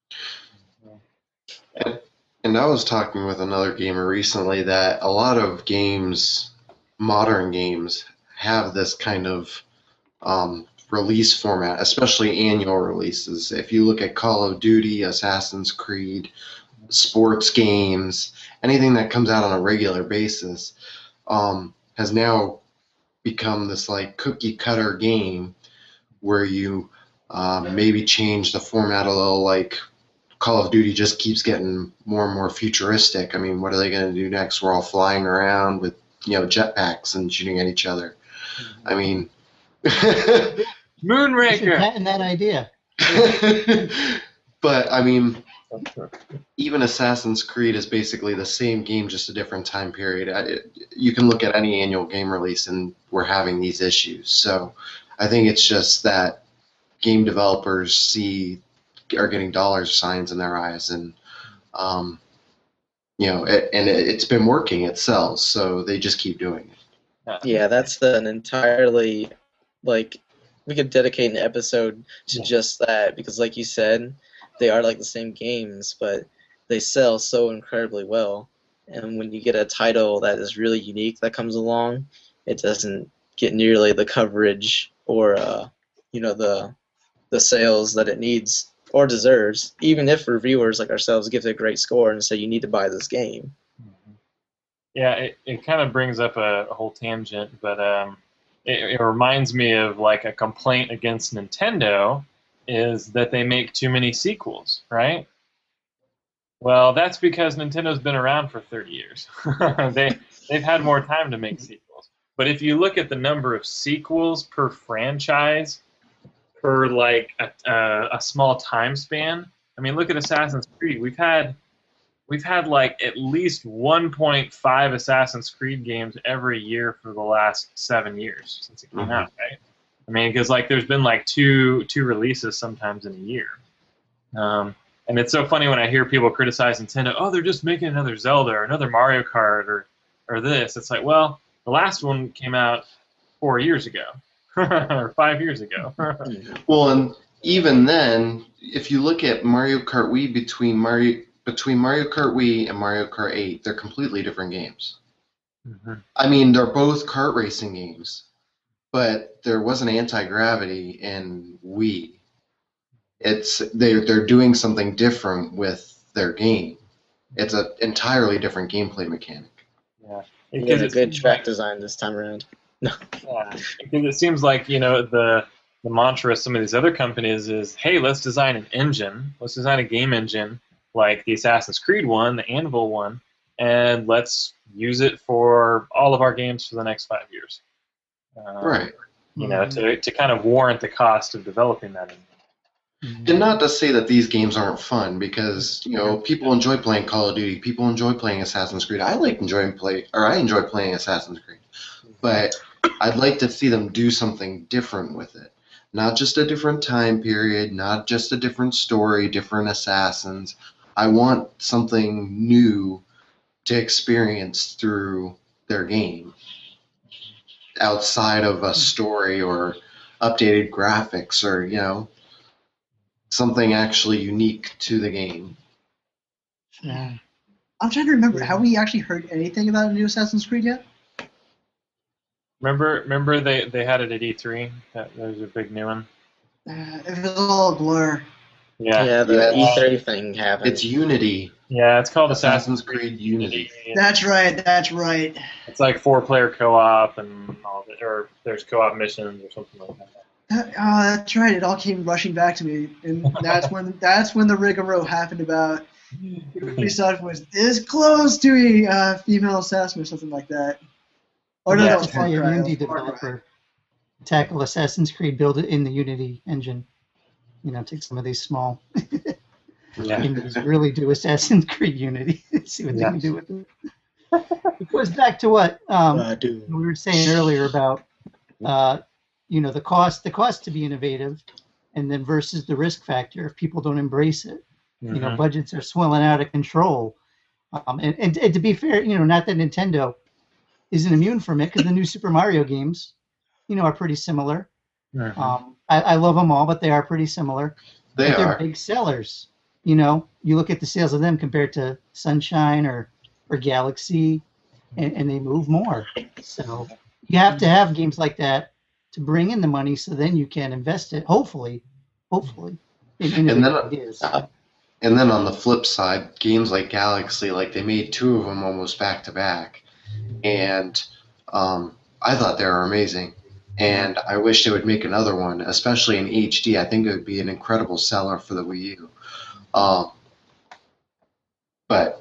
And I was talking with another gamer recently that a lot of games, modern games, have this kind of release format, especially annual releases. If you look at Call of Duty, Assassin's Creed, sports games, anything that comes out on a regular basis has now become this like cookie cutter game where you maybe change the format a little, like Call of Duty just keeps getting more and more futuristic. I mean, what are they going to do next? We're all flying around with, jetpacks and shooting at each other. I mean, You should Moonraker. patent that idea. but I mean, even Assassin's Creed is basically the same game, just a different time period. You can look at any annual game release, and we're having these issues. So I think it's just that game developers are getting dollar signs in their eyes, and it's been working. It sells, so they just keep doing it. Yeah, that's an entirely, like, we could dedicate an episode to just that, because like you said, they are like the same games, but they sell so incredibly well. And when you get a title that is really unique that comes along, it doesn't get nearly the coverage or the sales that it needs or deserves, even if reviewers like ourselves give it a great score and say you need to buy this game. Yeah, it kind of brings up a whole tangent, but it reminds me of like a complaint against Nintendo is that they make too many sequels, right? Well, that's because Nintendo's been around for 30 years. They've had more time to make sequels. But if you look at the number of sequels per franchise per like a small time span, I mean, look at Assassin's Creed. We've had like at least 1.5 Assassin's Creed games every year for the last 7 years since it came out, right? I mean, because like there's been like two releases sometimes in a year. And it's so funny when I hear people criticize Nintendo, oh, they're just making another Zelda or another Mario Kart or this. It's like, well, the last one came out 4 years ago or 5 years ago. Well, and even then, if you look at Mario Kart Wii between Mario Kart Wii and Mario Kart 8, they're completely different games. I mean, they're both kart racing games, but there wasn't anti-gravity in Wii. They're doing something different with their game. It's an entirely different gameplay mechanic. Yeah, It's a good track design this time around. Yeah, because it seems like the mantra of some of these other companies is, hey, let's design an engine, let's design a game engine like the Assassin's Creed one, the Anvil one, and let's use it for all of our games for the next 5 years. Right. To kind of warrant the cost of developing that engine. And not to say that these games aren't fun, because people enjoy playing Call of Duty, people enjoy playing Assassin's Creed. I enjoy playing Assassin's Creed, but I'd like to see them do something different with it. Not just a different time period, not just a different story, different assassins. I want something new to experience through their game, outside of a story or updated graphics or something actually unique to the game. Yeah. I'm trying to remember. Have we actually heard anything about a new Assassin's Creed yet? Remember they had it at E3. There was a big new one. It was all a blur. Yeah. The E3 thing happened. It's Unity. Yeah, it's called Assassin's Creed Unity. That's right. It's like 4-player co-op and all that, or there's co-op missions or something like that. That's right. It all came rushing back to me, and that's when the rigmarole happened about Ubisoft was this close to a female assassin or something like that. Or no, that was Far Cry. Unity developer tackle Assassin's Creed, build it in the Unity engine. Take some of these small indies, really do Assassin's Creed Unity. See what they can do with it. It goes back to what we were saying earlier about the cost to be innovative, and then versus the risk factor if people don't embrace it. Budgets are swelling out of control, and to be fair, not that Nintendo isn't immune from it, because the new Super Mario games, are pretty similar. I love them all, but they are pretty similar. They're big sellers. You look at the sales of them compared to Sunshine or Galaxy, and they move more. So you have to have games like that to bring in the money, so then you can invest it, hopefully, in ideas. And then on the flip side, games like Galaxy, like they made 2 of them almost back to back, and I thought they were amazing. and I wish they would make another one, especially in HD. I think it would be an incredible seller for the Wii U. But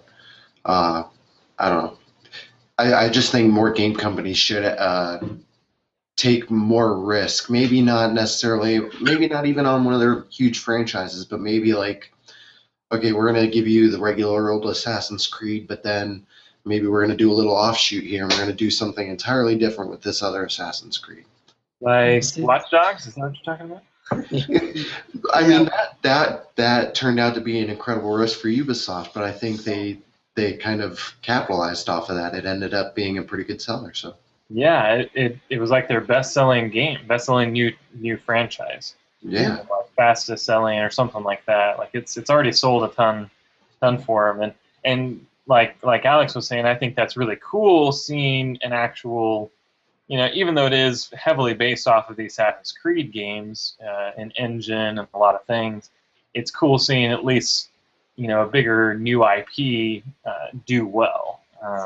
I don't know. I just think more game companies should take more risk. Maybe not necessarily, maybe not even on one of their huge franchises, but maybe like, okay, we're going to give you the regular old Assassin's Creed, but then maybe we're going to do a little offshoot here, and we're going to do something entirely different with this other Assassin's Creed. Like Watch Dogs? Is that what you're talking about? I mean, that turned out to be an incredible risk for Ubisoft, but I think they kind of capitalized off of that. It ended up being a pretty good seller. So yeah, it was like their best-selling game, best-selling new franchise. Yeah. Like fastest selling or something like that. Like it's already sold a ton for them, and like Alex was saying, I think that's really cool seeing an actual, even though it is heavily based off of the Assassin's Creed games, an engine and a lot of things, it's cool seeing at least a bigger new IP do well.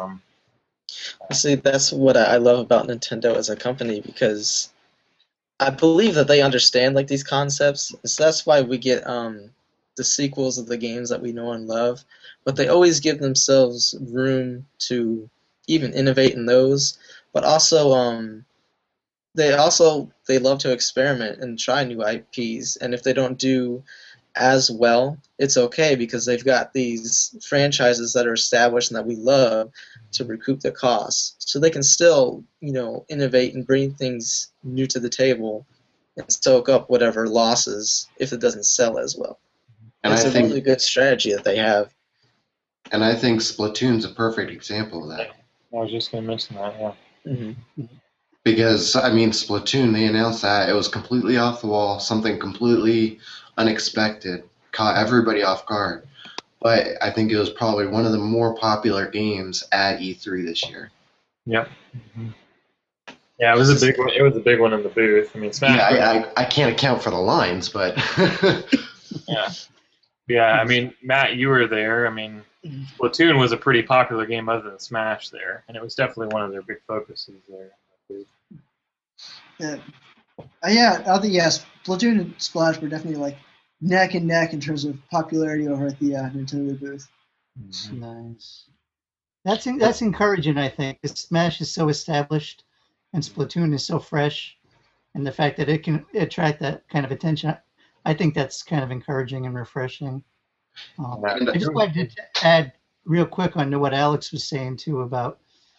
See, that's what I love about Nintendo as a company, because I believe that they understand like these concepts. So that's why we get the sequels of the games that we know and love. But they always give themselves room to even innovate in those. But also, they love to experiment and try new IPs. And if they don't do as well, it's okay, because they've got these franchises that are established and that we love to recoup the costs. So they can still, innovate and bring things new to the table and soak up whatever losses if it doesn't sell as well. And it's I a think, really good strategy that they have. And I think Splatoon's a perfect example of that. I was just going to mention that, yeah. Mm-hmm. Because, I mean, Splatoon, they announced that it was completely off the wall, something completely unexpected, caught everybody off guard. But I think it was probably one of the more popular games at E3 this year. Yep. Mm-hmm. Yeah, it was a big one. It was a big one in the booth. I mean, Smash. Yeah, I can't account for the lines, but yeah. I mean, Matt, you were there. I mean, Splatoon was a pretty popular game other than Smash there, and it was definitely one of their big focuses there. Splatoon and Splash were definitely like neck and neck in terms of popularity over at the Nintendo booth. Mm-hmm. Nice. That's encouraging, I think. Smash is so established, and Splatoon is so fresh, and the fact that it can attract that kind of attention, I think that's kind of encouraging and refreshing. I just wanted to add real quick on to what Alex was saying too about,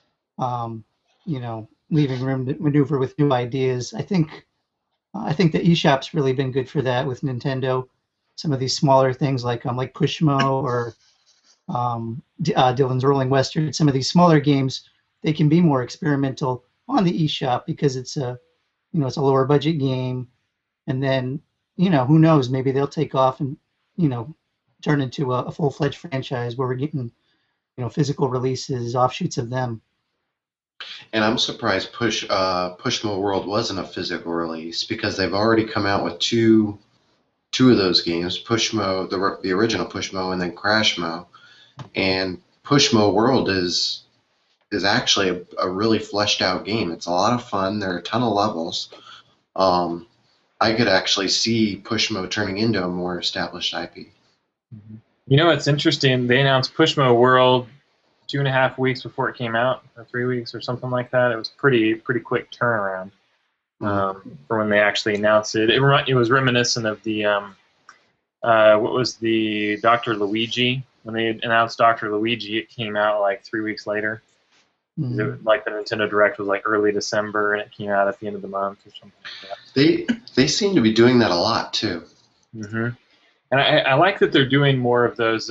leaving room to maneuver with new ideas. I think the eShop's really been good for that with Nintendo. Some of these smaller things like Pushmo or Dylan's Rolling Western. Some of these smaller games, they can be more experimental on the eShop because it's a lower budget game, and then who knows, maybe they'll take off and turn into a full-fledged franchise where we're getting physical releases, offshoots of them. And I'm surprised Pushmo World wasn't a physical release, because they've already come out with two of those games, Pushmo, the original Pushmo, and then Crashmo. And Pushmo World is actually a really fleshed out game. It's a lot of fun. There are a ton of levels. I could actually see Pushmo turning into a more established IP. It's interesting. They announced Pushmo World 2.5 weeks before it came out, or 3 weeks, or something like that. It was pretty quick turnaround for when they actually announced it. It was reminiscent of the what was the Dr. Luigi. When they announced Dr. Luigi, it came out like 3 weeks later. Mm-hmm. Like the Nintendo Direct was like early December, and it came out at the end of the month or something like that. They seem to be doing that a lot too. Mm-hmm. And I like that they're doing more of those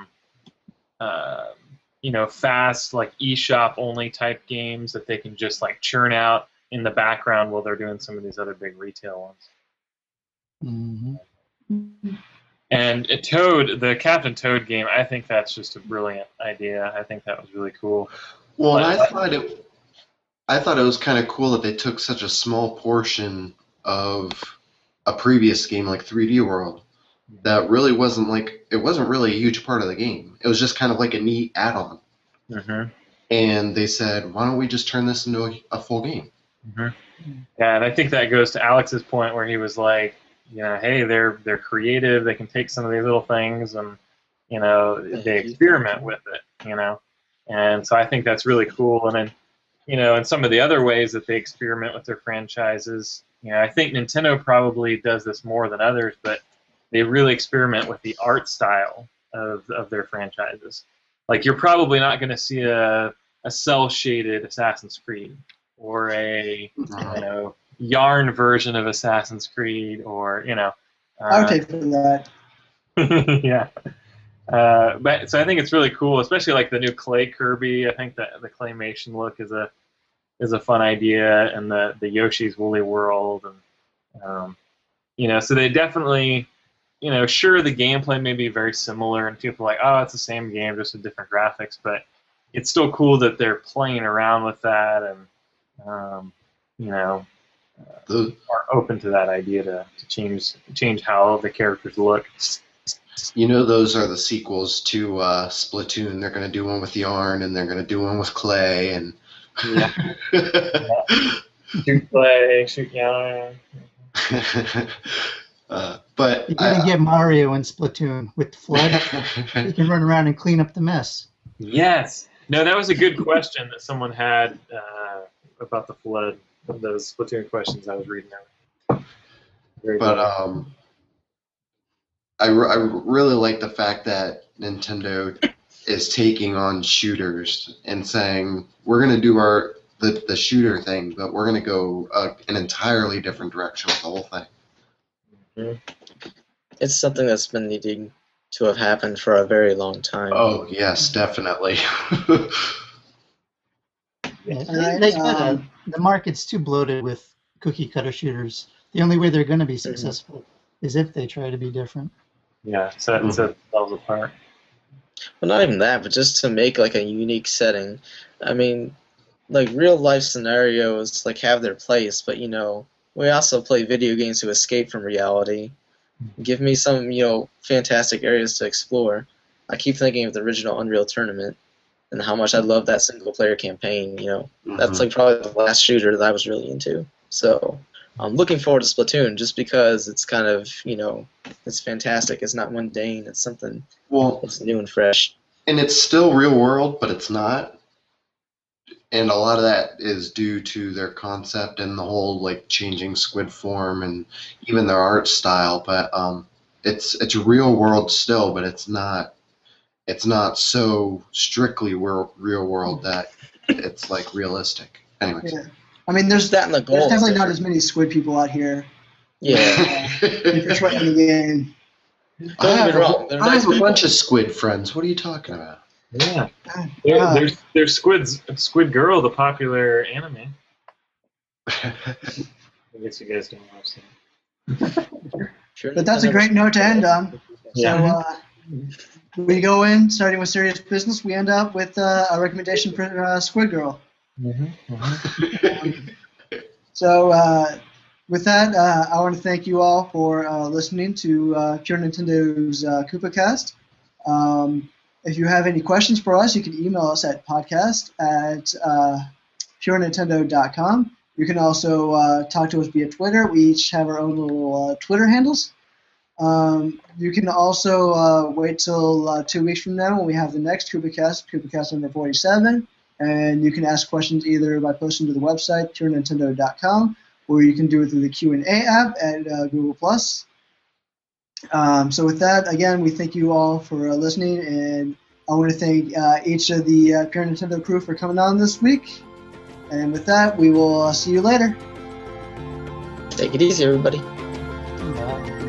fast, like eShop only type games that they can just like churn out in the background while they're doing some of these other big retail ones. Mm-hmm. And Toad, the Captain Toad game, I think that's just a brilliant idea. I think that was really cool. Well, and I thought it was kind of cool that they took such a small portion of a previous game like 3D World that really wasn't really a huge part of the game. It was just kind of like a neat add-on. Mm-hmm. And they said, why don't we just turn this into a full game? Yeah, and I think that goes to Alex's point where he was like, hey, they're creative. They can take some of these little things and, they experiment with it, And so I think that's really cool. And then, and some of the other ways that they experiment with their franchises, I think Nintendo probably does this more than others, but they really experiment with the art style of their franchises. Like, you're probably not going to see a cel-shaded Assassin's Creed or a yarn version of Assassin's Creed, or I would take for that. Yeah. But so I think it's really cool, especially like the new Clay Kirby. I think that the claymation look is a fun idea, and the Yoshi's Woolly World, and so they definitely, sure, the gameplay may be very similar, and people are like, oh, it's the same game just with different graphics, but it's still cool that they're playing around with that, and are open to that idea to change how the characters look. Those are the sequels to Splatoon. They're going to do one with yarn, and they're going to do one with clay, and shoot clay, shoot yarn. But you gotta get Mario in Splatoon with FLUDD. He can run around and clean up the mess. Yes. No, that was a good question that someone had about the FLUDD. Those Splatoon questions I was reading out. I really like the fact that Nintendo is taking on shooters and saying, we're going to do the shooter thing, but we're going to go an entirely different direction with the whole thing. Mm-hmm. It's something that's been needing to have happened for a very long time. Oh, yes, definitely. The market's too bloated with cookie cutter shooters. The only way they're going to be successful is if they try to be different. Yeah, so it sets themselves apart. Well, not even that, but just to make like a unique setting. I mean, like real life scenarios like have their place, but we also play video games to escape from reality. Give me some fantastic areas to explore. I keep thinking of the original Unreal Tournament and how much I love that single player campaign. That's like probably the last shooter that I was really into. So I'm looking forward to Splatoon just because it's kind of it's fantastic. It's not mundane. It's something. It's new and fresh. And it's still real world, but it's not. And a lot of that is due to their concept and the whole like changing squid form and even their art style. But it's real world still, but it's not so strictly real world that it's like realistic. Anyways. Yeah. I mean, there's definitely not as many squid people out here. Yeah. If you're sweating the game. I have a bunch of squid friends. What are you talking about? Yeah. There's Squid Girl, the popular anime. I guess you guys don't watch that. Sure. But that's a great note to end on. Yeah. So we go in, starting with serious business, we end up with a recommendation for Squid Girl. So with that, I want to thank you all for listening to Pure Nintendo's KoopaCast. If you have any questions for us, you can email us at podcast@purenintendo.com. You can also talk to us via Twitter. We each have our own little Twitter handles. You can also wait till 2 weeks from now when we have the next KoopaCast number 47. And you can ask questions either by posting to the website, purenintendo.com, or you can do it through the Q&A app at Google+. So with that, again, we thank you all for listening, and I want to thank each of the Pure Nintendo crew for coming on this week. And with that, we will see you later. Take it easy, everybody. Bye.